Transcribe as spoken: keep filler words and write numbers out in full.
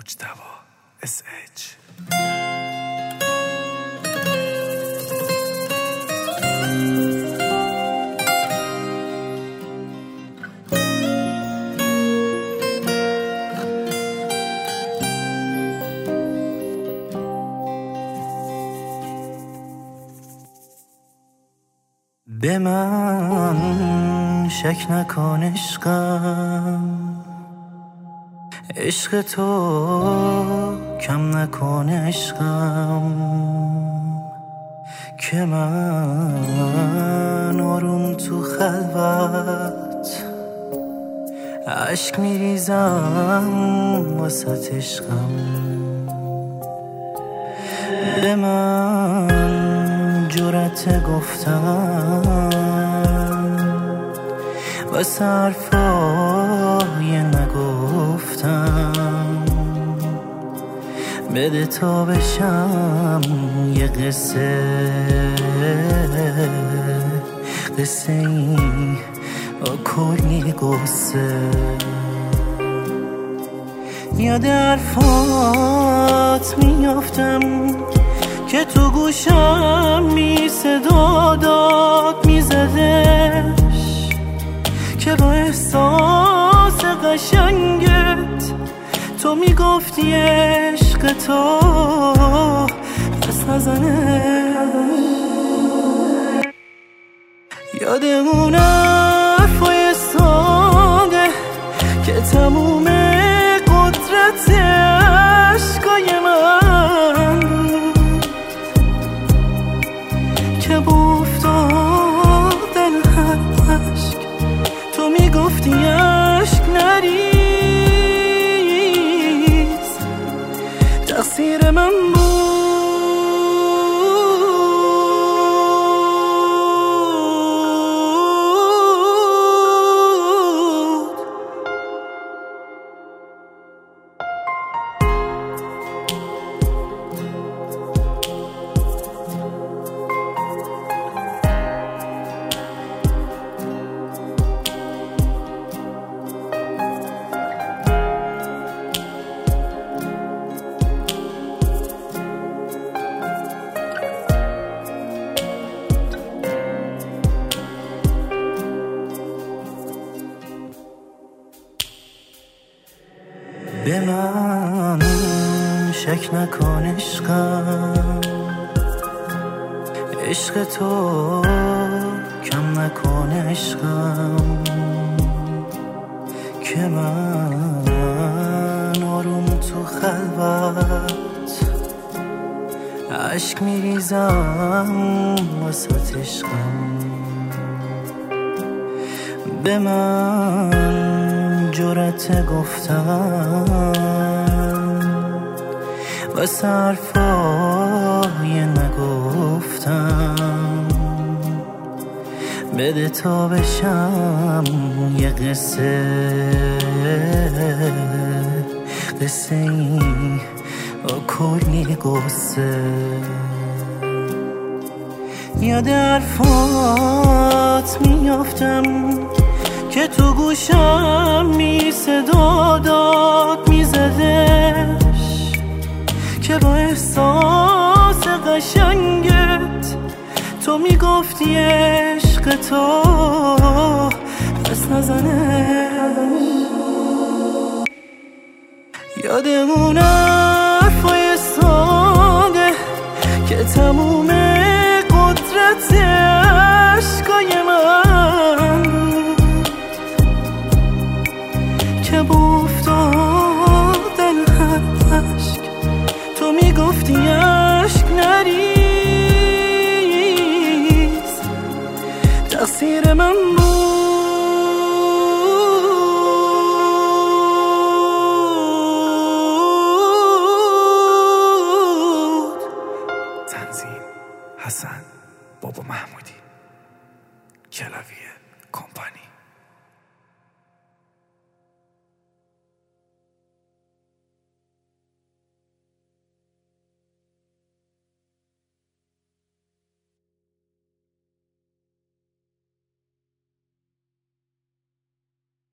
مجتبی اس اچ. به من شک نکن عشقم، عشق تو کم نکن عشقم، که من آروم تو خلوت عشق میریزم واسه عشقم. به من جرأت گفتم واسه حرفای نگفتم، بده تا بشم یه قصه قصه ای کلی قصه. یاد حرفات میافتم که تو گوشم می صدا داد میزدش، که با احساس قشنگت تو میگفتی عشق تو پس نزنه. یاد اون حرفای ساده که تموم قدرت عشقای من بود، که با افتادن هر عشق تو میگفتی عشق نریز، تقصیر من بود. به من شک نکن عشقم، عشق تو کم نکن عشقم، که من آروم تو خلوت عشق میریزم واسه عشقم. به من جرأت گفتم واسه حرفای نگفتم، بده تا بشم یه قصه قصه ای کلی قصه. یاد حرفات میافتم که تو گوشم می صدا داد میزدش، که با احساس قشنگت تو میگفتی عشق تو پس نزنه. یاد اون حرفای ساده که تموم